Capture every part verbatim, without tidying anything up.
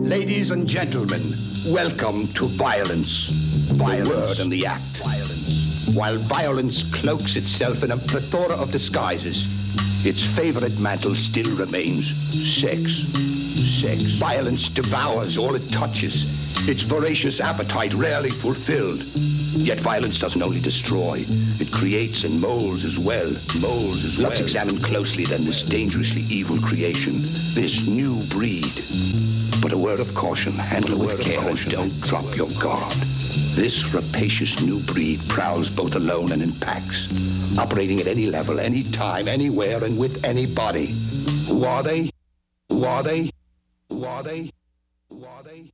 Ladies and gentlemen, welcome to violence. Violence. The word and the act. Violence. While violence cloaks itself in a plethora of disguises, its favorite mantle still remains sex. Sex. Violence devours all it touches, its voracious appetite rarely fulfilled. Yet violence doesn't only destroy, it creates and molds as well. Molds as well. Let's examine closely then this dangerously evil creation, this new breed. But a word of caution, handle it with care and don't drop your guard. This rapacious new breed prowls both alone and in packs, operating at any level, any time, anywhere, and with anybody. Who are they? Who are they? Who are they? Who are they?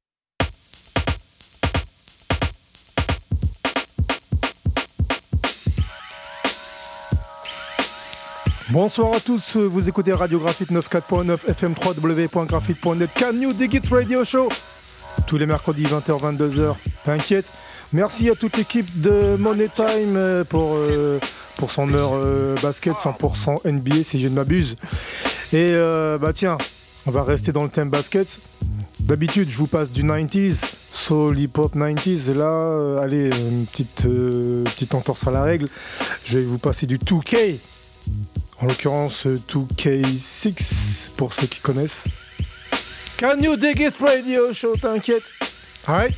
Bonsoir à tous, vous écoutez Radio Graphite neuf-quatre point neuf F M trois W point graphite point net Can You Dig It Radio Show tous les mercredis vingt heures vingt-deux heures, t'inquiète. Merci à toute l'équipe de Money Time pour, euh, pour son heure euh, basket cent pour cent N B A si je ne m'abuse. Et euh, bah tiens, on va rester dans le thème basket. D'habitude je vous passe du quatre-vingt-dix, soul hip-hop quatre-vingt-dix, et là, euh, allez, une petite, euh, petite entorse à la règle, je vais vous passer du deux K. En l'occurrence, deux K six, pour ceux qui connaissent. Can You Dig It Radio Show, t'inquiète. Alright.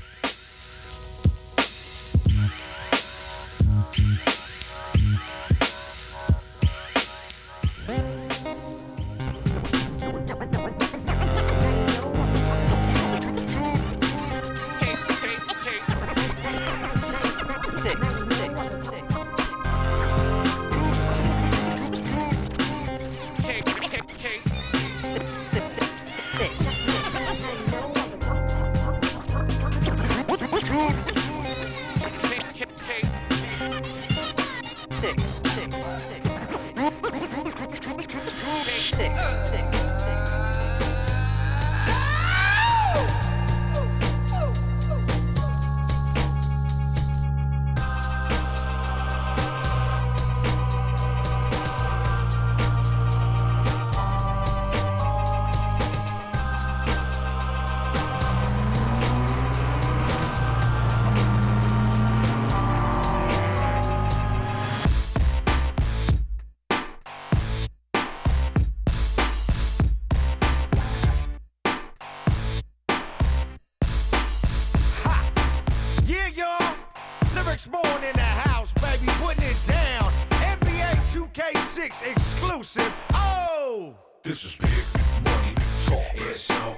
Exclusive. Oh, this is big money talk. It's so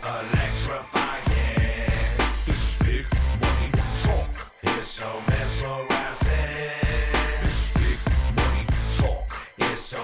electrifying. This is big money talk. It's so mesmerizing. This is big money talk. It's so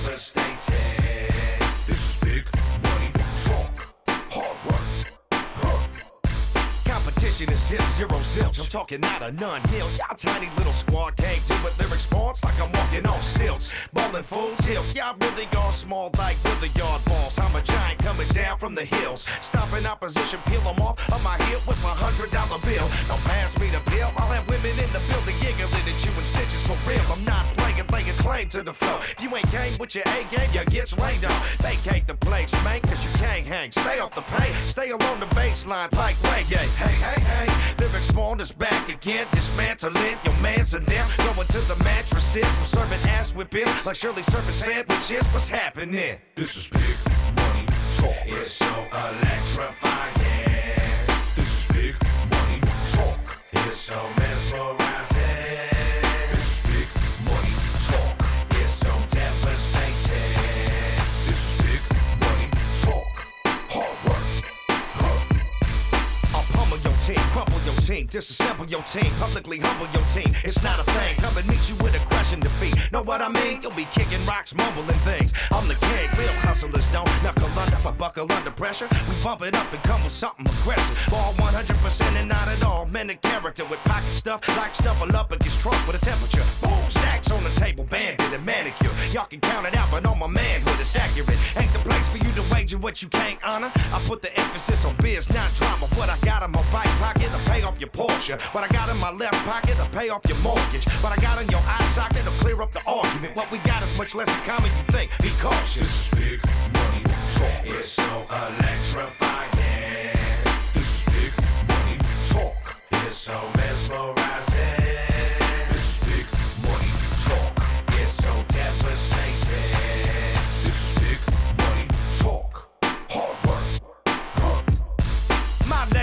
devastating. This is big money talk. Hard work. Huh. Competition is zip, zero, zilch. I'm talking out of none. Nil. Y'all tiny little squad can't do it. Lyrics sports like I'm walking on stilts. Ballin' full tilt. Y'all really gone small like Billiard balls. I'm a giant coming down from the hills. Stomping opposition, peel them off on my heel with a hundred dollar bill. Don't pass me the bill. I'll have women in the building giggling at you in stitches for real. I'm not playing, laying claim to the flow. If you ain't game with your A game, you gets rained on. Vacate the place, man, cause you can't hang. Stay off the paint, stay along the baseline like reggae. Hey, hey, hey, lyrics spawn is back again. Dismantling your mans and them. Going to the mattresses. I'm serving ass whipping like Shirley serving sandwiches. What's happening? This is big money talk. It's so electrifying. This is big money talk. It's so mesmerizing. This is big money talk. It's so devastating. This is big money talk. Hard work. Huh. I'll pummel your team, crumple your team, disassemble your team, publicly humble your team. It's not a thing. Come and meet you with aggression defeat. Know what I mean? You'll be kicking rocks, mumbling things. I'm the king. Real hustlers don't knuckle under, but buckle under pressure. We bump it up and come with something aggressive. All one hundred percent and not at all. Men of character with pocket stuff like snuffle up and get struck with a temperature. Boom, stacks on the table, bandit and manicure. Y'all can count it out, but on my manhood it's accurate. Ain't the place for you to wager what you can't honor. I put the emphasis on biz, not drama. What I got in my right pocket, I'll pay off your Porsche. What I got in my left pocket, I'll pay off your mortgage. What I got in your eye socket, I'll clear up the argument. What we got is much less in common you think. Be cautious. This is big money talk. It's so electrifying.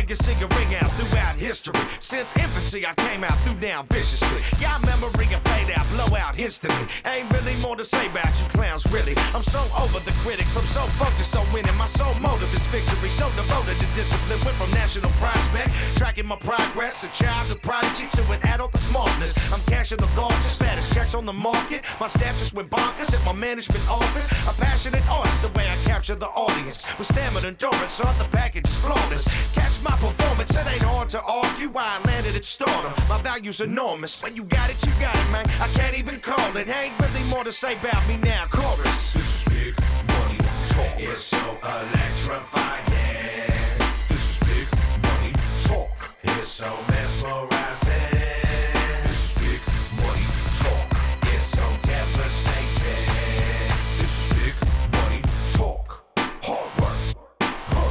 can see a ring out throughout history. Since infancy, I came out through down viciously. Y'all memory and fade out, blow out instantly. Ain't really more to say about you clowns, really. I'm so over the critics, I'm so focused on winning. My sole motive is victory, so devoted to discipline. Went from national prospect, tracking my progress, a child to prodigy to an adult to smartness. I'm cashing the largest, fattest checks on the market. My staff just went bonkers at my management office. A passionate artist, the way I capture the audience. With stamina, endurance, son, the package is flawless. Catch my performance, it ain't hard to argue why I landed at stardom. My value's enormous. When you got it, you got it, man. I can't even call it. Ain't really more to say about me now. Chorus. This is big money talk. It's so electrifying. This is big money talk. It's so mesmerizing. This is big money talk. It's so devastating. This is big money talk. Hard work. Huh.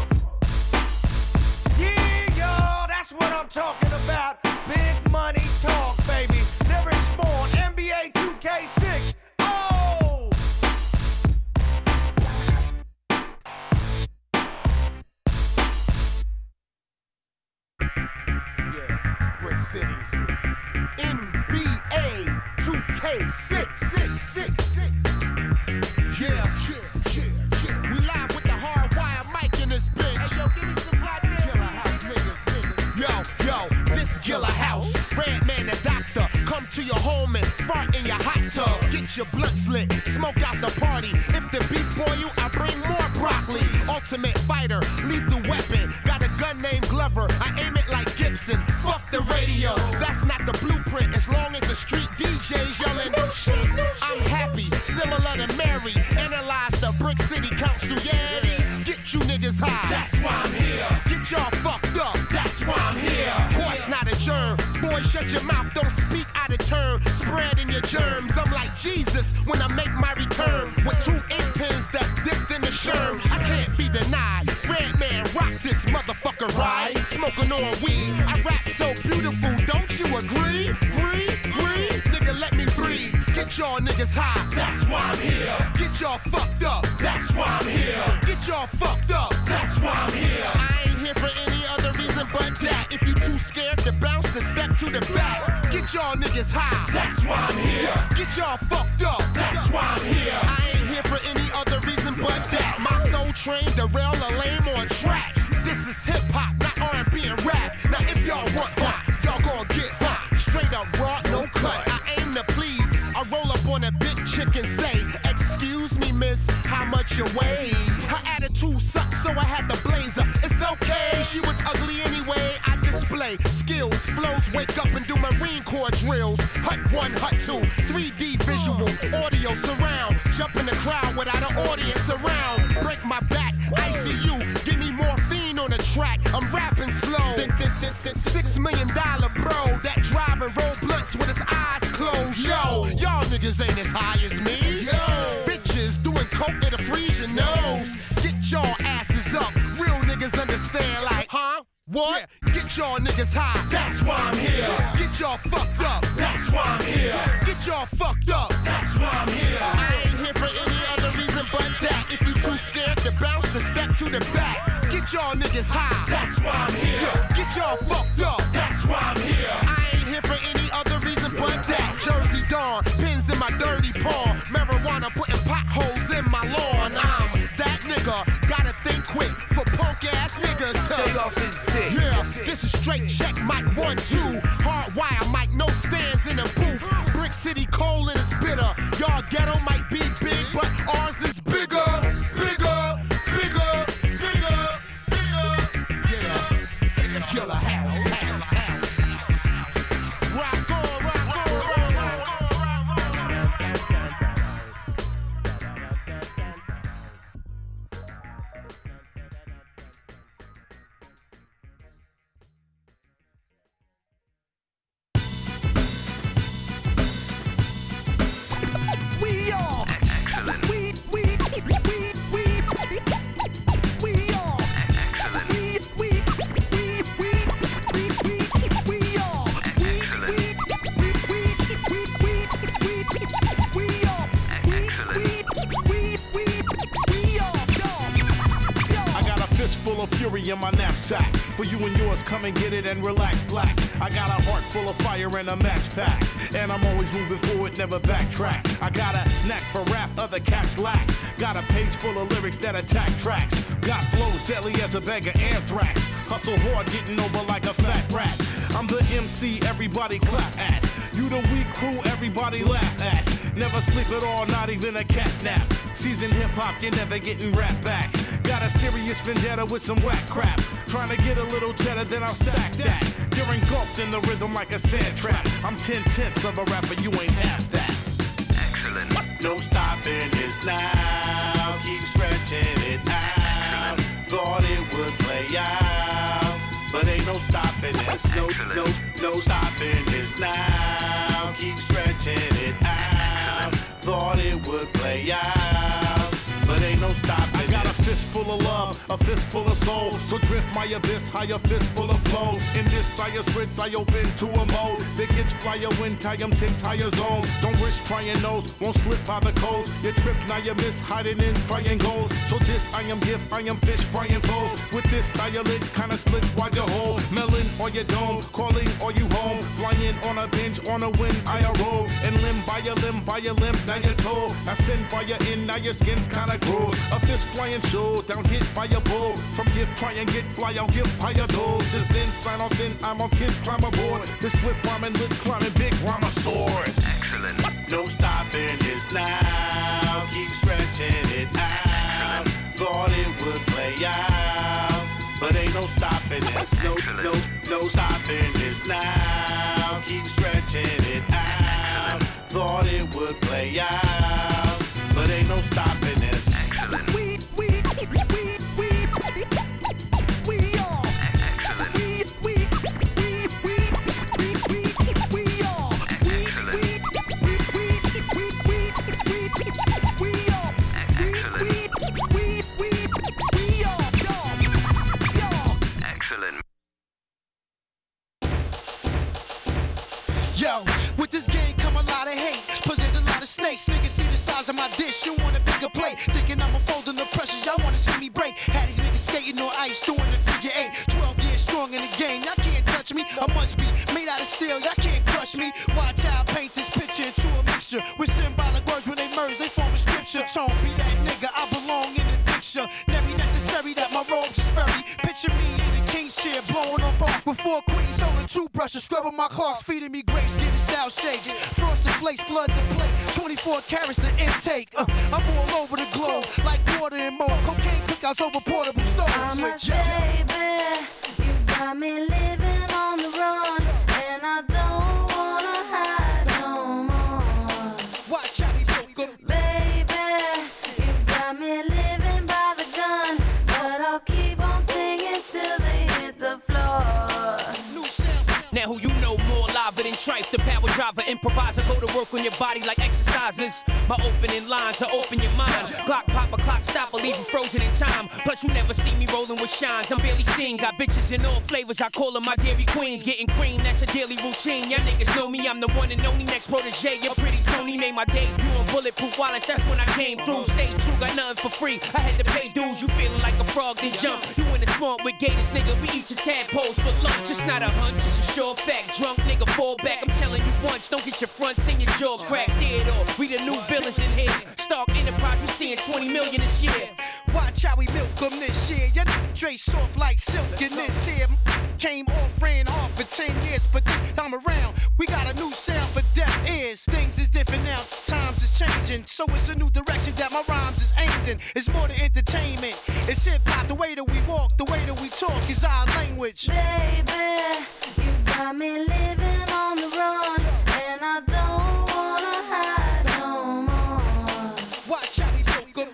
Yeah, yo, that's what I'm talking about. Big money talk, baby. Lyrics born, N B A two K six. Oh! Yeah, Brick City. N B A two K six. Six, six, six. Yeah, yeah, yeah, yeah. We live with the hard wire mic in this bitch. Hey, yo, give me some goddamn Killer House niggas, niggas. Yo, yo, this Killer House. Redman the doctor, come to your home and fart in your hot tub. Get your blunts lit, smoke out the party. If the beef boil you, I bring more broccoli. Ultimate fighter, lethal weapon. Got a gun named Glover, I aim it like Gibson. Fuck the radio, that's not the blueprint. As long as the street D Js yelling, I'm happy, similar to Mary. Analyze the Brick City Council, yeah. Get you niggas high, that's why I'm here. Get y'all fucked up, that's why I'm here. Horse not a germ, boy shut your mouth, don't speak out of turn. Spreading your germs, I'm like Jesus when I make my return. With two ink pens that's dipped in the sherm. I can't be denied, Redman rock this motherfucker right. Smoking on weed, I rap so beautiful, don't you agree? Breathe, breathe, nigga let me breathe. Get y'all niggas high, that's why I'm here. Get y'all fucked up, that's why I'm here. Get y'all fucked up, that's why I'm here. I ain't here for any other reason but that. If you too scared to bounce, then step to the back. Get y'all niggas high, that's why I'm here. Get y'all fucked up, that's why I'm here. I ain't here for any other reason but that. My soul train derail a lame on track. This is hip hop, not R and B and rap. Now if y'all want hot, y'all gon' get hot. Straight up raw, no cut. I aim to please. I roll up on a big chick and say, excuse me, miss, how much you weigh? Her attitude sucks, so I had to blaze her. It's okay, she was ugly anyway. I display skills, flows, wake up and do Marine Corps drills. Hut one, hut two, three D visual, audio surround. Jump in the crowd without an audience around. Break my back, I C U, give me morphine on the track. I'm rapping slow. Six million dollar bro that drive and roll blunts with his eyes closed. Yo, y'all niggas ain't as high as me. Yo, bitches doing coke that'll freeze your nose. Get y'all asses up. Real niggas understand like, huh? What? Yeah. Get y'all niggas high, that's why I'm here. Get y'all fucked up, that's why I'm here. Get y'all fucked up, that's why I'm here. I ain't here for any other reason but that. If you too scared to bounce, then step to the back. Get y'all niggas high, that's why I'm here. Get y'all fucked up, that's why I'm here. I ain't here for any other reason but that. Jersey Dawn, pins in my dirty palm. Marijuana putting potholes in my lawn. I'm that nigga, gotta think quick for punk ass niggas to stay off his dick. Yeah, this is straight check, mic one, two. Hard wire, mic, no stands in the booth. Brick City cold and it's bitter. Y'all ghetto might be big, but ours is bigger, bigger, bigger, bigger, bigger. Yeah, Killer House, house, house. Rock on, rock on, rock on, rock on. We are excellent. We we fistful of fury in my knapsack. For you and yours, come and get it and relax, black. I got a heart full of fire and a match pack. And I'm always moving forward, never backtrack. I got a knack for rap, other cats lack. Got a page full of lyrics that attack tracks. Got flows deadly as a bag of anthrax. Hustle hard, getting over like a fat rat. I'm the M C everybody clap at. You the weak crew everybody laugh at. Never sleep at all, not even a cat nap. Seasoned hip-hop, you're never getting rap back. Got a serious vendetta with some whack crap. Trying to get a little cheddar, then I'll stack that. You're engulfed in the rhythm like a sand trap. I'm ten-tenths of a rapper, you ain't half that. Excellent. No stopping this now. Keep stretching it out. Thought it would play out, but ain't no stopping this. No, no, no stopping this now. Keep stretching it out. Thought it would play out, but ain't no stopping. I got a fistful of love, a fistful of soul. So drift my abyss, higher fistful of flows. In this higher spritz, I open to a mode that gets flyer when time takes higher zones. Don't risk trying those, won't slip by the coast. You trip, now you miss, hiding in triangles. So this I am gift, I am fish, frying foes. With this style, it kinda splits while you hold. Melon or your dome, calling or you home. Flying on a bench, on a wind, I roll. And limb by a limb, by a limb, now you're told. I send fire in, now your skin's kinda grows. A fist flying show, down hit by a bull. From gift, try and get fly, I'll give higher those. Just then, sign off, then I'm on kids, climb aboard. This swift rhyming, lip climbing, big rhinosaurus. Excellent. No stopping this now, keep stretching it out. Thought it would play out, but ain't no stopping this. No, no, no stopping this now, keep stretching it out. Thought it would play out, but ain't no stopping this. Excellent. We, we, we, we, we, we are. Excellent. We, we, we, we, we, we, we are. Excellent. We, we, we, we, we, we, we are. Excellent. We, we, we, we are. Y'all, y'all. Excellent. Yo, with this game come a lot of hate, cause there's a lot of snakes. Niggas see the size of my dish, you want a bigger plate. Thinking I'ma fold under pressure, y'all wanna see me break. Had these niggas skating on ice, doing the figure eight. twelve years strong in the game, y'all can't touch me. I must be made out of steel, y'all can't crush me. Watch how I paint this picture into a mixture. With symbolic words when they merge, they form a scripture. Tone be that nigga, I belong in the picture. Never necessary that my robes is furry. Picture me in the king's chair, blowing up off. Before queens holding toothbrushes, scrubbing my clocks, feeding me grapes, getting style shakes. Frosted flakes flood the plate, twenty-four carats the intake. Uh, I'm all over the globe, like water and more. Cocaine cookouts over portable stoves. I'm a Yeah. baby, you got me living on the run, and I don't wanna hide no more. Watch how we do go. Baby, you got me living by the gun, but I'll keep on singing till they hit the floor. New sound. Now who you know more live than tripe, the power driver, improviser, go to work on your body like exercises. My opening line to open your mind. Clock pop a clock stop, or leave you frozen in time. Plus you never see me rolling with shines. I'm barely seen, got bitches in all flavors. I call them my dairy queens. Getting cream, that's a daily routine. Y'all niggas know me, I'm the one and only next protege. Your pretty Tony made my debut on Bulletproof Wallets. That's when I came through. Stay true, got nothing for free. I had to pay dues. You feeling like a frog, then jump. You in the swamp with gators, nigga. We eat your tadpoles for lunch. It's not a hunch, it's a sure fact. Drunk nigga, fall back. I'm telling you once, don't get your fronts and your jaw cracked. Dead or we the new villains in here. Stark Enterprise, we seeing twenty million this year. Watch how we milk them this year. Your Dre soft like silk in this here. Came off, ran off for ten years, but this time around, we got a new sound for deaf ears. Things is different now, times is changing, so it's a new direction that my rhymes is aimed in. It's more than entertainment, it's hip-hop. The way that we walk, the way that we talk is our language. Baby, you got me living on the run, and I don't wanna hide no more. Watch how we milk them.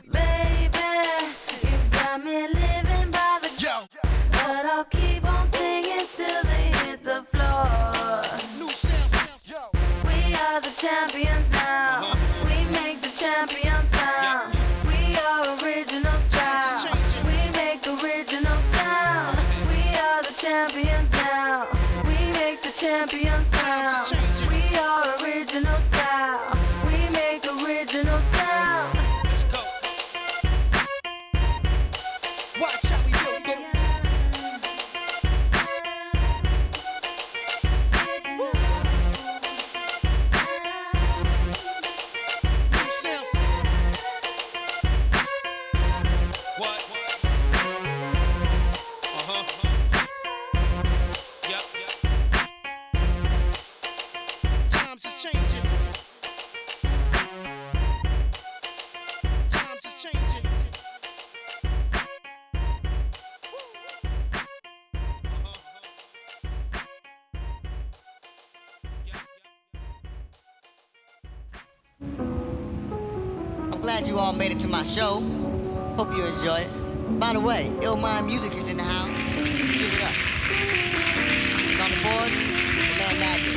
Baby, you got me living by the Yo, but I'll keep on singing till they hit the floor. new sound. Yo. We are the champions now. We make the champion sound. We are original style. We make original sound. We are the champions now. We make the champion sound. We are original style. We make original sound. Watch how we milk I'm glad you all made it to my show. Hope you enjoy it. By the way, Ill Mind Music is in the house. Give it up. It's on the board, the man Magic.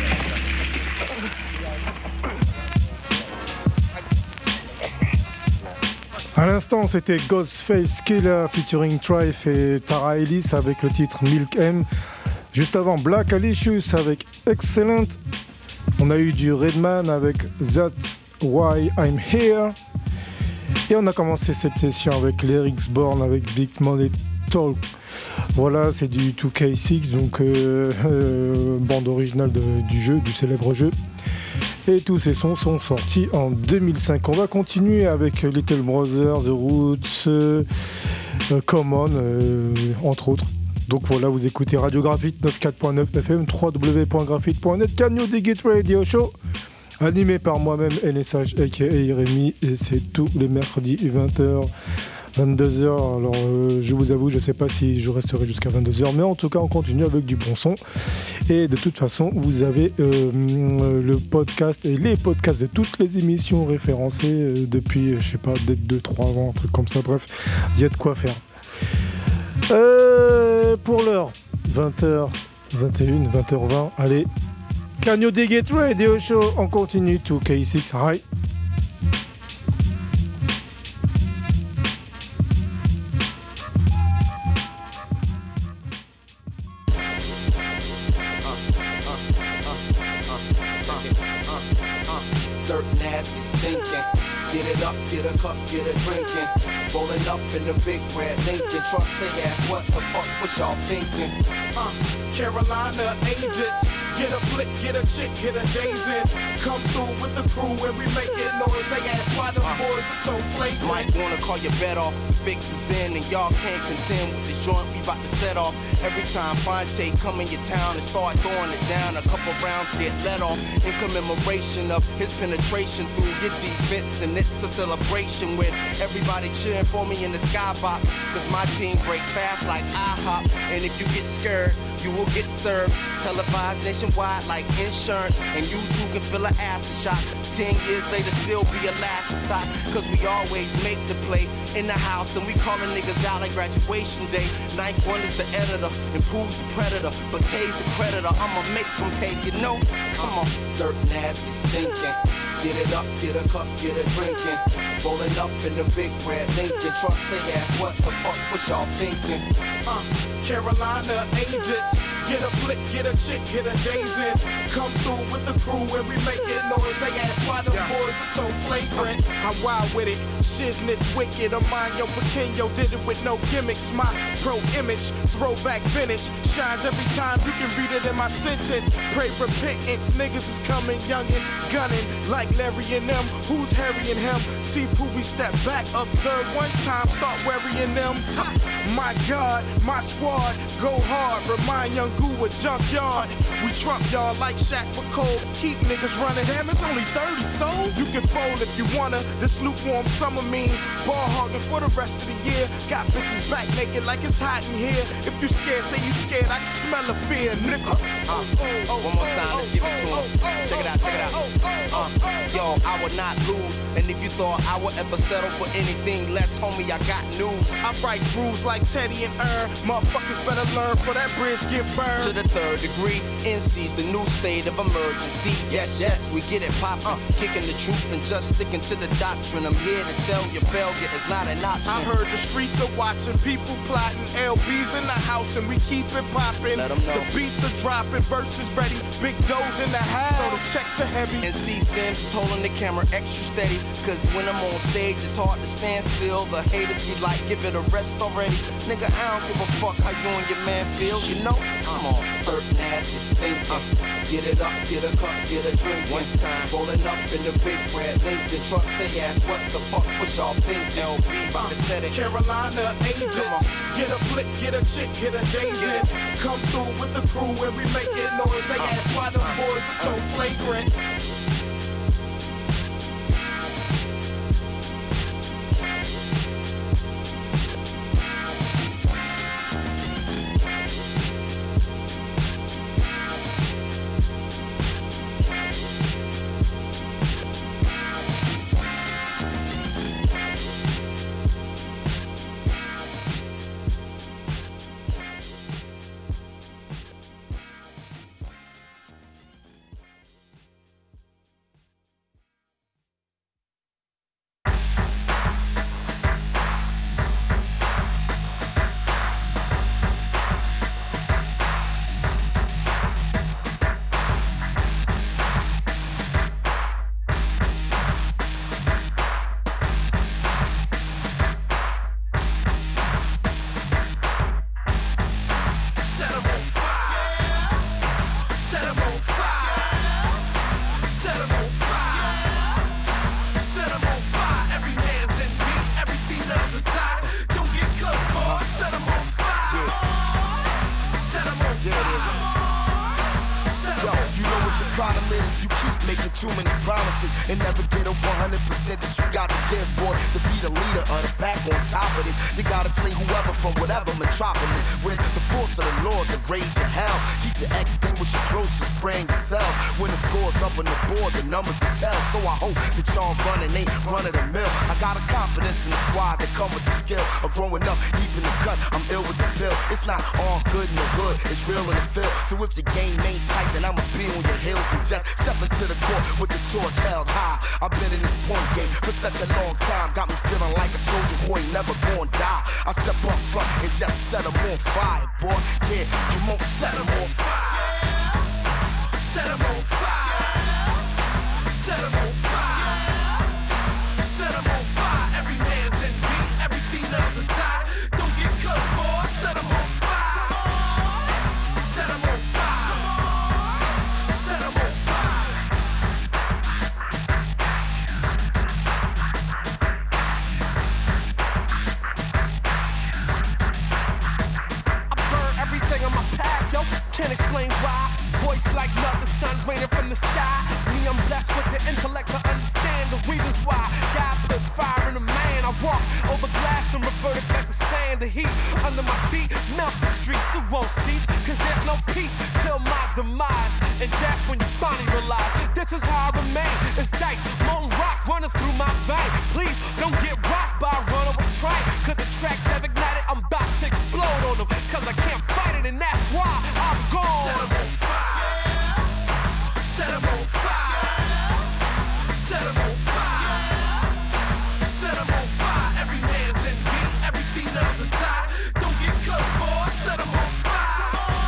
À l'instant, c'était Ghostface Killah featuring Trife et Tara Ellis avec le titre Milk M. Juste avant, Black Alicious avec Excellent. On a eu du Redman avec That's Why I'm Here. Et on a commencé cette session avec Lyrics Born avec Big Money Talk. Voilà, c'est du deux K six, donc euh, euh, bande originale de, du jeu, du célèbre jeu. Et tous ces sons sont sortis en deux mille cinq. On va continuer avec Little Brother, The Roots, euh, Common, euh, entre autres. Donc voilà, vous écoutez Radio Graphite quatre-vingt-quatorze point neuf F M, w w w point graphite point net, Can You Dig It Radio Show, animé par moi-même, N S H, aka Rémi, et c'est tous les mercredis vingt heures, vingt-deux heures. Alors euh, je vous avoue, je sais pas si je resterai jusqu'à vingt-deux heures, mais en tout cas on continue avec du bon son. Et de toute façon, vous avez euh, le podcast et les podcasts de toutes les émissions référencées euh, depuis, je sais pas, peut-être deux trois ans, un truc comme ça. Bref, il y a de quoi faire. Euh, pour l'heure, vingt heures vingt et une, vingt heures vingt, allez, Can You Dig It Radio Show, on continue, deux K six, hi. Get it up, get a cup, get a drinking. Rolling up in the big red Lincoln truck. They ask what the fuck was y'all thinking? Uh, Carolina agents. Get a flick, get a chick, get a days in. Come through with the crew and we make it noise. They ask why the uh, boys are so flagrant. Might wanna call your bet off. The fix is in and y'all can't contend with this joint we bout to set off. Every time Fonte come in your town and start throwing it down, a couple rounds get let off in commemoration of his penetration through your defense. And it's a celebration with everybody cheering for me in the skybox. Cause my team break fast like IHOP. And if you get scared, you will get served. Televised nationwide like insurance. And you too can feel an aftershock. Ten years later still be a laughing stock. Cause we always make the play in the house. And we callin' niggas out like graduation day. Ninth one is the editor and Pooh's the predator. But Tay's the creditor. I'ma make them pay, you know. Come on, dirt nasty stinking. Get it up, get a cup, get a drinking. Rolling up in the big red Lincoln truck. They ask what the fuck was y'all thinking? Uh, Carolina agents. Get a flick, get a chick, get a days in. Come through with the crew and we make it noise. They ask why the yeah. boys are so flagrant. I'm wild with it, shiznit's wicked. I'm Mario Pequeno, did it with no gimmicks. My pro image, throwback vintage, shines every time. You can read it in my sentence. Pray repentance, niggas is coming young and gunning like Larry and them. Who's Harry and him? See Pooh, we step back, observe one time, start worrying them. Ha! My God, my squad, go hard, remind young Goo a junkyard. We trump y'all like Shaq with Cole. Keep niggas running. Damn, it's only thirty, so you can fold if you wanna. This lukewarm summer mean ball hogging for the rest of the year. Got bitches back naked like it's hot in here. If you scared, say you scared. I can smell the fear, nigga. Uh, uh, one more time, let's give it to him. Check it out, check it out. Uh, yo, I would not lose. And if you thought I would ever settle for anything less, homie, I got news. I write rules like Teddy and Earn. Motherfuckers better learn for that bridge get burned. To the third degree, N C's the new state of emergency. Yes, yes, we get it poppin', uh, kicking the truth and just sticking to the doctrine. I'm here to tell you failure is not an option. I heard the streets are watching, people plotting, L B's in the house and we keep it poppin'. Let 'em know. The beats are dropping, verses ready, big doughs in the house, so the checks are heavy. And C Sims is holding the camera extra steady, cause when I'm on stage it's hard to stand still. The haters be like, give it a rest already. Nigga, I don't give a fuck how you and your man feel, you know? Come on, dirt nasty stinking. Uh, get it up, get a cup, get a drink. One time, rolling up in the big red Lincoln trucks. They ask what the fuck was y'all thinking? L B about to set it. Carolina agents. Get a flick, get a chick, get a days in. Come through with the crew and we make it noise. They ask why the boys are so flagrant. making too many promises and never get a one hundred percent that you got to give, boy. To be the leader of the back on top of this, you gotta slay whoever from whatever metropolis. With the force of the Lord, the rage of hell. Keep the extinguisher close to spraying yourself. When the score's up on the board, the numbers will tell. So I hope that y'all running ain't run of the mill. I got a confidence in the squad that come with the skill of growing up deep in the cut. I'm ill with the pill. It's not all good in the hood, it's real in the field. So if the game ain't tight, then I'ma be on your heels and just step into the court with the torch held high. I've been in this point game for such a long time, got me feeling like a soldier who ain't never gonna die. I step up front and just set them on fire, boy. Yeah, come on, set them on fire. Set them on fire. Set them on fire. Set them on fire. Every man's in beat, everything on the side. Don't get cut, boy. Set them on fire. Set them on fire. Set them on fire. I burn everything on my path, yo. Can't explain why. Voice like nothing, sun raining from the sky. Me, I'm blessed with the intellect to understand the reasons why God put fire in a man. I walk over glass and revert it back to sand. The heat under my feet melts the streets. It won't cease, cause there's no peace till my demise. And that's when you finally realize this is how I remain. It's dice, molten rock running through my vein. Please don't get rocked by a runaway train, cause the tracks have ignited. I'm about to explode on them, cause I can't fight it, and that's why I'm gone. Set 'em on fire. Set 'em on fire. Set 'em on fire. Set 'em on fire. Every man's in beat, everything on the side. Don't get cut, boy. Set 'em on fire.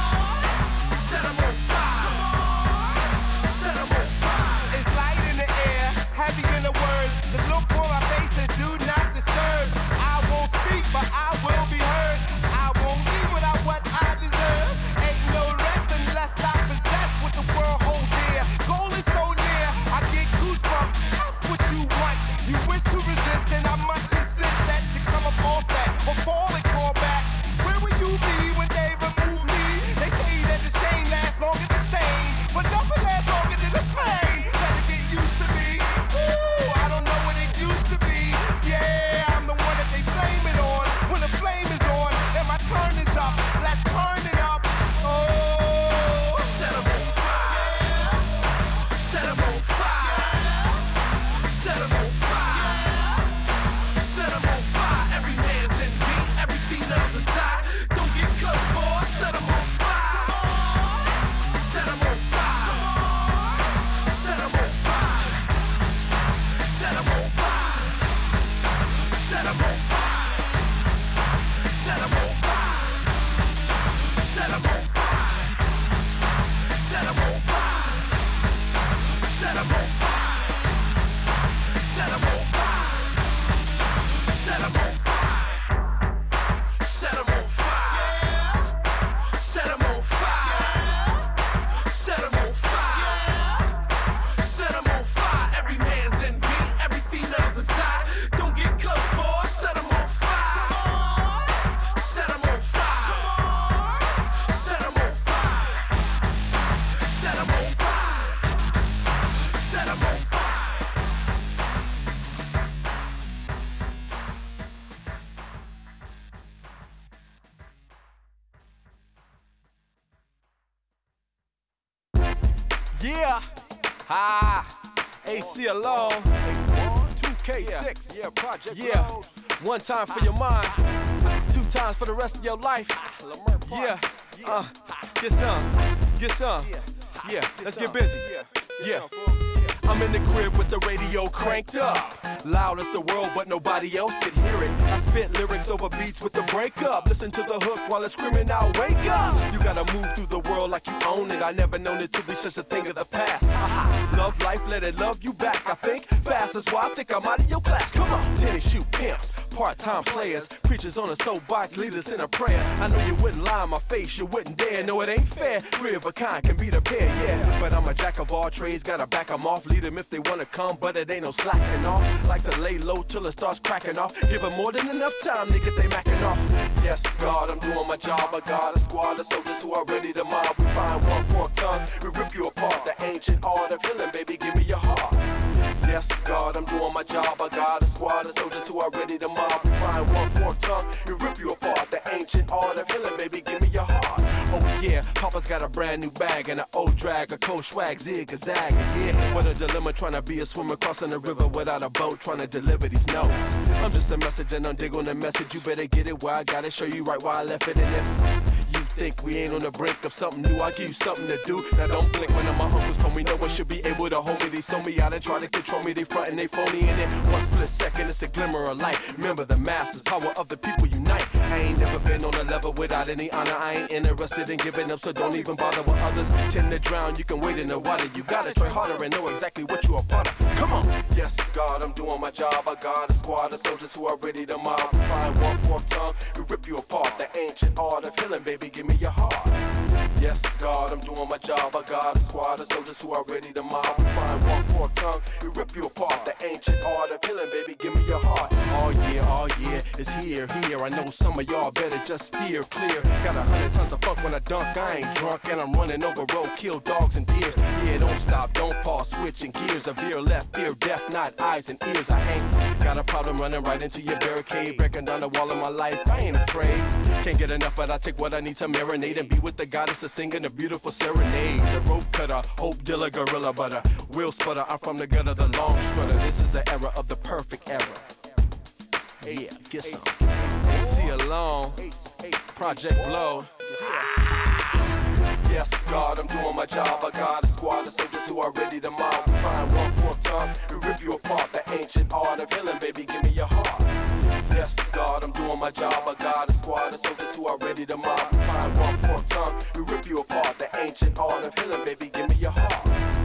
Set 'em on fire. Set 'em on fire. It's light in the air, heavy in the words. The look on my face says do not disturb. I won't speak, but I will be heard. I won't leave without what I deserve. Ain't no rest unless I possess what the world holds dear. Goal is so near, I get goosebumps. That's what you want. You wish to resist, and I must insist that you come up off that or fall and call back. Where will you be when they remove me? They say that the shame lasts longer than the stain, but nothing lasts longer than the pain. Better get used to me. Ooh, I don't know what it used to be. Yeah, I'm the one that they blame it on. When the flame is on and my turn is up, let's turn it up. Oh, set 'em on fire. Set 'em on fire. Set 'em on fire. Set 'em on fire. Every man's in beat, everything on the side. Don't get cut, boy. Set 'em on fire. Set 'em on fire. Set 'em on fire. Set 'em on fire. Set 'em on fire. Set 'em on fire. Set 'em on fire. Set 'em on fire. Set 'em on fire. Set 'em on fire. Set 'em on fire. Set 'em on fire. Set 'em on fire. Set 'em on fire. Set 'em on fire. Every man's in beat, everything on the side. Don't get cut, boy. Set 'em on fire. Set 'em on fire. Set 'em on fire. Set 'em on fire. Set 'em on fire. Yeah, ah, A C alone, two K six, yeah, project, yeah, one time for your mind, two times for the rest of your life, yeah, uh, get some, get some, yeah, let's get busy, yeah. I'm in the crib with the radio cranked up, loud as the world, but nobody else can hear it. I spit lyrics over beats with the breakup. Listen to the hook while it's screaming out, wake up! You gotta move through the world like you own it. I never known it to be such a thing of the past. Aha. Love life, let it love you back. I think fast, that's why I think I'm out of your class. Come on, tennis shoe pimps, part-time players, preachers on a soapbox, leaders in a prayer. I know you wouldn't lie in my face, you wouldn't dare. No, it ain't fair. Three of a kind can be the pair, yeah. But I'm a jack of all trades, gotta back 'em off. need them if they wanna come, but it ain't no slacking off. Like to lay low till it starts cracking off. Give them more than enough time, nigga, they macking off. Yes, God, I'm doing my job. I got a squad of soldiers who are ready to mob. We find one forked tongue, we rip you apart. The ancient art of healing, baby, give me your heart. Yes, God, I'm doing my job. I got a squad of soldiers who are ready to mob. We find one forked tongue, we rip you apart. The ancient art of healing, baby, give me your heart. Oh yeah, Papa's got a brand new bag and an old drag, a cold swag, zig a zag. Yeah, what a dilemma trying to be a swimmer crossing the river without a boat, trying to deliver these notes. I'm just a message and I'm dig on the message. You better get it where I gotta show you right where I left it. And if you think we ain't on the brink of something new, I'll give you something to do. Now don't blink when my uncles told me no one should be able to hold me. They sold me out and try to control me. They frontin', they phony in it. One split second, it's a glimmer of light. Remember the masses, power of the people unite. I ain't never been on a level without any honor. I ain't interested in giving up, so don't even bother with others. Tend to drown, you can wait in the water. You gotta try harder and know exactly what you are part of. Come on! Yes, God, I'm doing my job. I got a squad of soldiers who are ready to mob. Find one forked tongue, we rip you apart. The ancient art of healing, baby, give me your heart. Yes, God, I'm doing my job. I got a squad of soldiers who are ready to mob. Find one forked tongue, we rip you apart. The ancient art of healing, baby, give me your heart. Oh yeah, oh yeah, it's here, here. I know some of y'all better just steer clear. Got a hundred tons of funk when I dunk. I ain't drunk and I'm running over road, kill dogs and deers. Yeah, don't stop, don't pause, switching gears. A veer left, fear deaf, not eyes and ears. I ain't got a problem running right into your barricade, breaking down the wall of my life. I ain't afraid. Can't get enough, but I take what I need to marinate and be with the goddess of singing a beautiful serenade. The rope cutter, hope dealer, gorilla butter, wheel sputter. I'm from the gutter, the long strutter. This is the era of the perfect era. Yeah, get some. A C alone, Project Blow. Yes, God, I'm doing my job. I got a squad of soldiers who are ready to mob. Find one forked tongue, we rip you apart. The ancient art of healing, baby, give me your heart. Yes, God, I'm doing my job. I got a squad of soldiers who are ready to mob. Find one forked tongue, we rip you apart. The ancient art of healing, baby, give me your heart.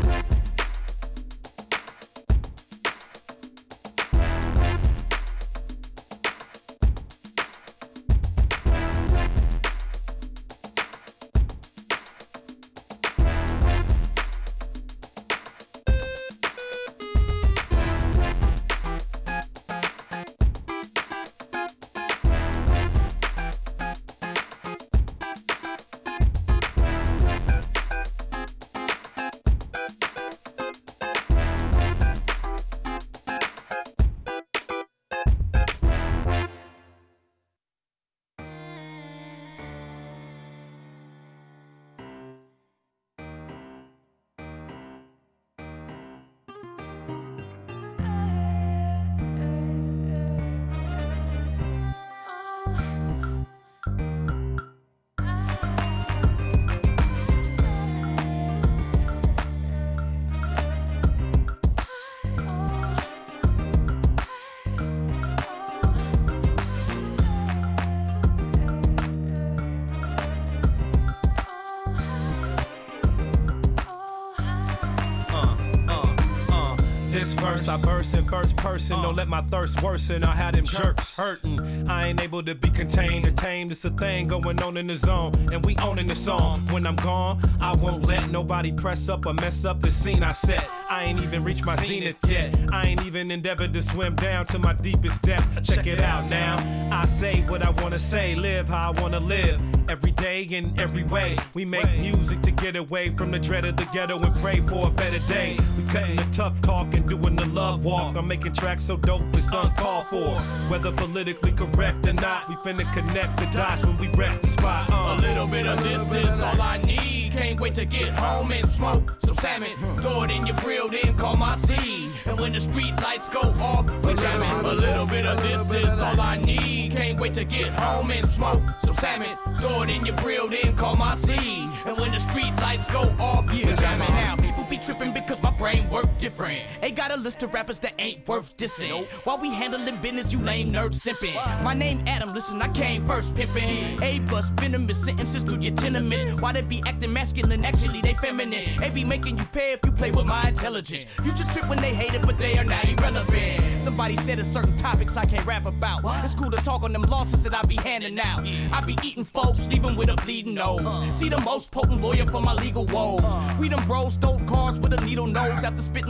Verse, I burst in first person, don't let my thirst worsen. I had them jerks hurting. I ain't able to be contained or tamed. It's a thing going on in the zone, and we owning the song. When I'm gone, I won't let nobody press up or mess up the scene I set. I ain't even reached my zenith yet. I ain't even endeavored to swim down to my deepest depth. Check it out now. I say what I wanna say, live how I wanna live. Every day in every way, we make music to get away from the dread of the ghetto and pray for a better day. We cutting the tough talk and doing the love walk. I'm making tracks so dope it's uncalled for. Whether politically correct or not, we finna connect the dots when we wreck the spot. Uh. A little bit of this is all I need. Can't wait to get home and smoke some salmon. Throw it in your grill, then call my seed. And when the street lights go off, we're jamming. A little bit of this is all I need. Can't wait to get home and smoke some salmon. Throw it in your grill, then call my seed. And when the street lights go off, we're jamming. Now people be tripping because my brain work different. Ain't got a list of rappers that ain't worth dissing. While we handling business, you lame nerds simping. My name Adam, listen, I came first pimping. A plus venomous sentences through your tenements. Why they be acting masculine, actually they feminine. They be making you pay if you play with my intelligence. You should trip when they hate it, but they are not irrelevant. Somebody said there's certain topics I can't rap about. It's cool to talk on them losses that I be handing out. I be eating folks, leaving with a bleeding nose. See the most potent lawyer for my legal woes. We them bros stole cars with a needle nose after spitting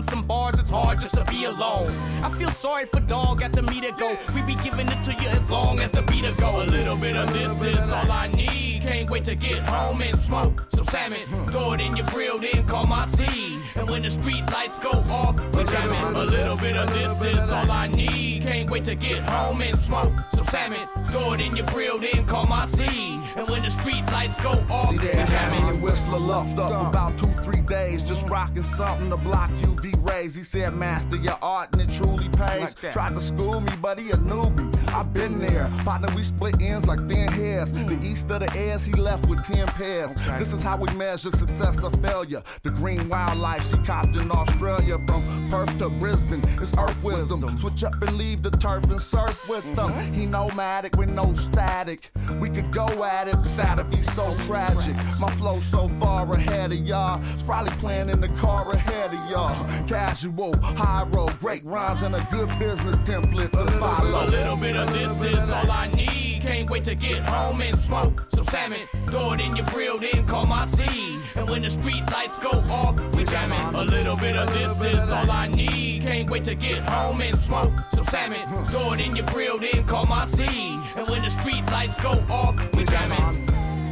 spitting some bars, it's hard just to be alone. I feel sorry for dog at the meter go. We be giving it to you as long as the beat go. A little bit of this is all I need. Can't wait to get home and smoke some salmon. Throw it in your grill, then call my seed. And when the street lights go off, we're jamming. A little bit of this is all I need. Can't wait to get home and smoke some salmon. Throw it in your grill, then call my seed. And when the street lights go off, we're jamming. And Whistler left up for about two, three days, just rocking something to block U V rays. He said, master your art and it truly pays. Like Tried to school me, but he a newbie. I've been there. Partner, we split ends like thin hairs. The east of the airs, he left with ten pairs. Okay. This is how we measure success or failure. The green wildlife she copped in Australia. From Perth to Brisbane, it's earth wisdom. Switch up and leave the turf and surf with them. Mm-hmm. He nomadic with no static. We could go at it, but that'd be so tragic. My flow so far ahead of y'all. It's probably playing in the car ahead of y'all. Casual, high road, great rhymes, and a good business template to follow. A little bit of this is all I need. Can't wait to get home and smoke some salmon. Throw it in your grill, then call my seed. And when the street lights go off, we jamming. A little bit of this is all I need. Can't wait to get home and smoke some salmon. Throw it in your grill, then call my seed. And when the street lights go off, we jamming.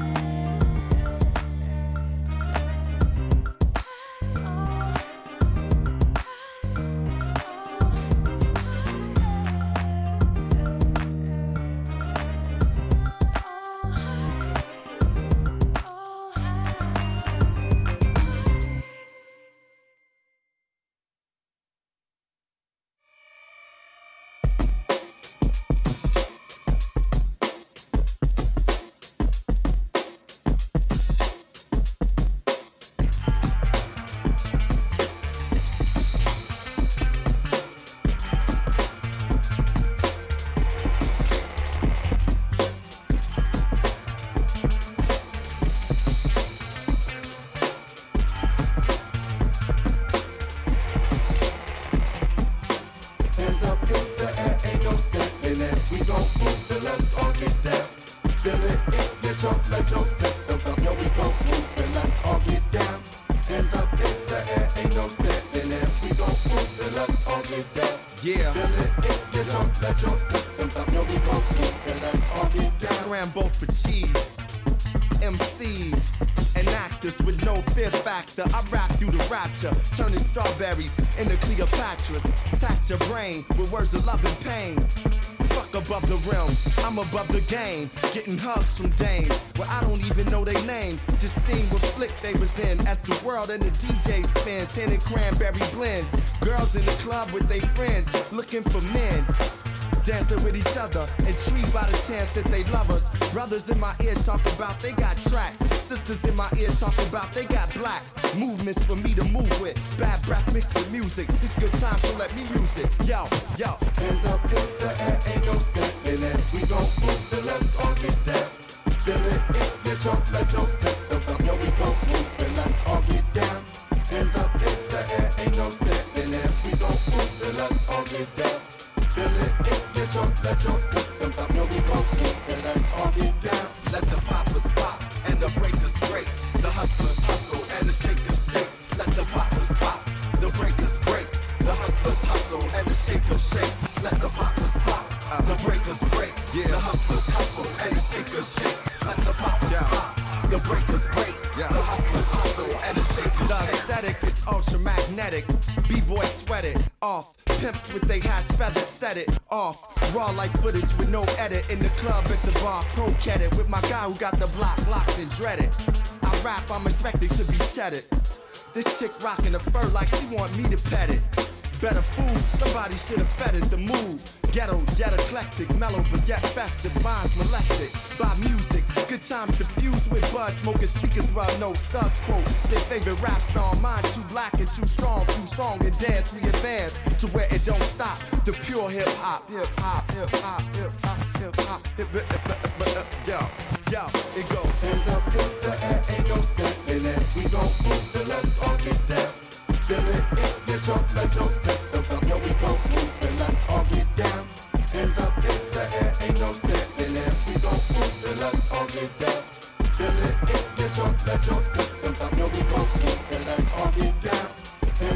Turning strawberries into Cleopatras. Touch your brain with words of love and pain. Fuck above the rim, I'm above the game. Getting hugs from dames where I don't even know their name. Just seeing what flick they was in as the world and the D J spins. Handing cranberry blends. Girls in the club with their friends looking for men. Dancing with each other, intrigued by the chance that they love us. Brothers in my ear talk about they got tracks. Sisters in my ear talk about they got black. Movements for me to move with. Bad breath mixed with music. It's good time, so let me use it. Yo, yo. Hands up in the air, ain't no stepping it. We gon' move the let's all get down. Feel it, it, get drunk, let your system up. Yo, we gon' move and let's all get down. Hands up in the air, ain't no stepping it. We gon' move the let's all get down. Feel it, it, get drunk, let your system up. Yo, we gon' move and let's all get down. Let the poppers pop and the breakers break. The hustlers hustle and the shakers shake. Let the poppers pop, the breakers break. The hustlers hustle and the shakers shake. Let the poppers pop, uh, the breakers break. Yeah. The hustlers hustle and the shakers shake. Let the poppers yeah. pop, the breakers break. Yeah. The hustlers hustle and the shakers the shake. The aesthetic is ultramagnetic. B-boy sweat it off. Pimps with they hats, feathers set it off. Raw like footage with no edit. In the club at the bar, pro-cat it. With my guy who got the block locked and dreaded. I rap, I'm expected to be chedded. This chick rockin' the fur like she want me to pet it. Better food, somebody should've fed it the mood. Ghetto, yet eclectic, mellow but yet festive. Minds molested by music. Good times diffused with buzz. Smoking speakers well no thugs quote their favorite rap song. Mine too black and too strong. Through song and dance we advance to where it don't stop. The pure hip hop, hip hop, hip hop, hip hop, hip hop, hip hop, hip hop, yo, yo, it go. Hands up in the air, ain't no stepping it. We gon' move the let's all get down. Feel it, it, get drunk, let your system up. Yo, we gon' move and let's all get down. Hands up in the air, ain't no stepping it. We gon' move and let's all get down. Feel it, it, get drunk, let your system up. Yo, we gon' move and let's all get down. Hands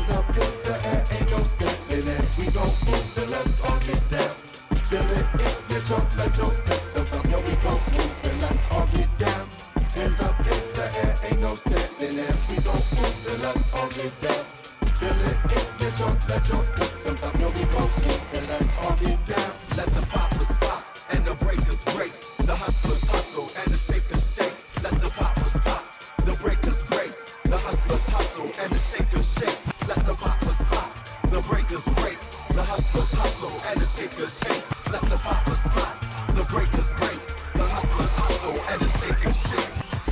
Hands up in the air, ain't no stepping it. We gon' move it, let's all get down. Feel it, it get your, let your system up. Yo, we gon' move it, let's all get down. Hands up in the air, ain't no stepping it. We gon' move it, let's all get down. Feel it, it get your, let your system up. Yo, we gon' move it, let's all get down. Let the poppers pop and the breakers break. The hustlers hustle and the shakers shake. Let the poppers pop, the breakers break. The hustlers hustle and the shakers shake. Let the poppers pop, the breakers break. The hustlers hustle and the shakers shake. Let the poppers pop, the breakers break. The hustlers hustle and the shakers shake.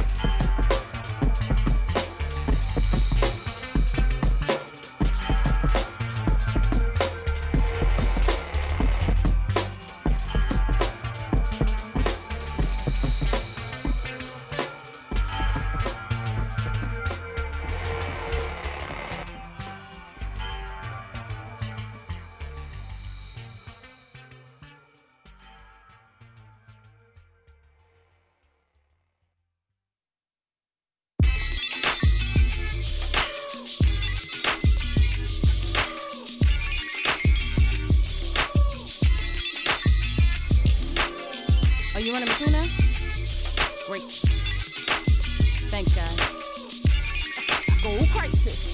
You running me now? Great. Thanks, guys. Gold crisis.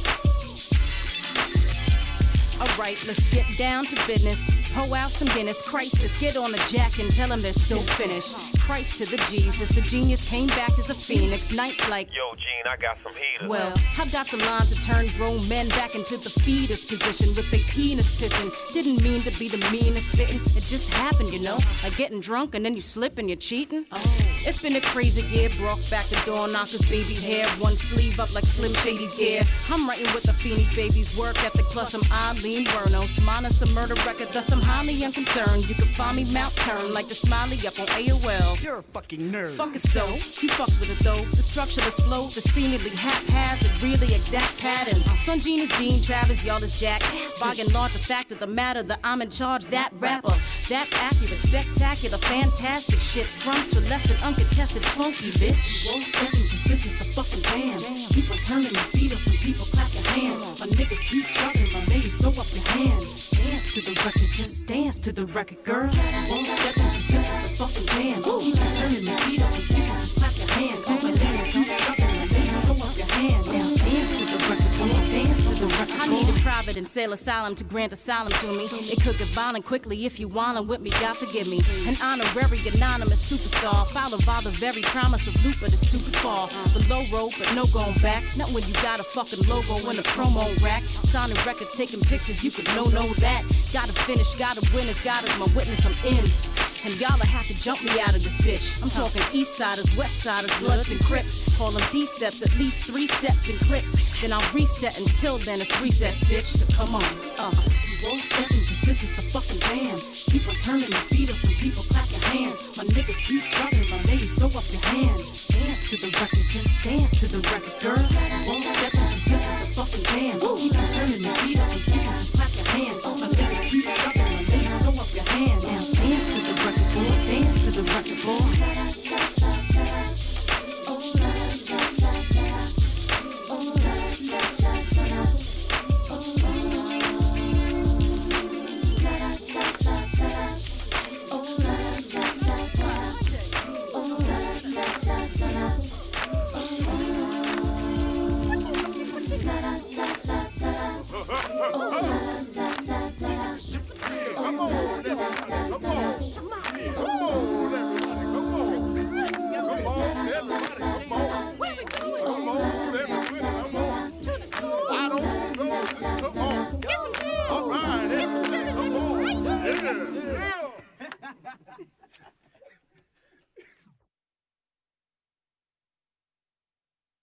Alright, let's get down to business. Pour out some Guinness. Crisis. Get on the jack and tell them they're still finished. Christ to the Jesus. The genius came back as a phoenix. Nights like, yo, Gene, I got some heaters. Well, I've got some lines to turn grown men back into the fetus position with their penis pissing. Didn't mean to be the meanest spitting. It just happened, you know. Like getting drunk and then you slip and you're cheating. Oh. It's been a crazy year. Brought back the door knockers, baby hair. One sleeve up like Slim Shady's gear. I'm writing with the Phoenix babies. Work ethic plus some Eileen Burnos. Minus the murder record, thus I'm highly unconcerned. You can find me Mount Turn like the smiley up on A O L. You're a fucking nerd. Fuck it so, you fucks with it though. The structureless flow, the seemingly haphazard, really exact patterns. Son Gene is Dean, Travis, y'all is Jack. Bogging large the fact of the matter that I'm in charge, that rapper. That's accurate, spectacular, fantastic shit. Scrumptious, and uncontested, funky bitch. You won't step in cause this is the fucking jam. Keep on turning the beat up when people clap your hands. My niggas keep trucking, my ladies throw up your hands. Dance to the record, just dance to the record, girl. Won't step in cause this is the fucking jam. Keep on turning the beat up when people just clap your hands. My ladies keep trucking, my ladies throw up your hands. Now dance to the record, come on, dance to the record. I need a private and sail asylum to grant asylum to me. It could get violent quickly if you wildin' with me, God forgive me. An honorary anonymous superstar. Follow all the very promise of loop of the stupid fall. Below road, but no going back. Not when you got a fucking logo in a promo rack. Signing records, taking pictures, you could know, know that. Gotta finish, gotta win, it's God is my witness, I'm in. And y'all have to jump me out of this bitch. I'm talking east siders, west siders, bloods and crips. Call them D-steps, at least three sets and clips. Then I'll reset, until then it's recess, bitch. So come on, uh. You won't step in cause this is the fucking jam. Keep on turning the beat up when people clap your hands. My niggas keep trucking, my ladies throw up your hands. Dance to the record, just dance to the record, girl.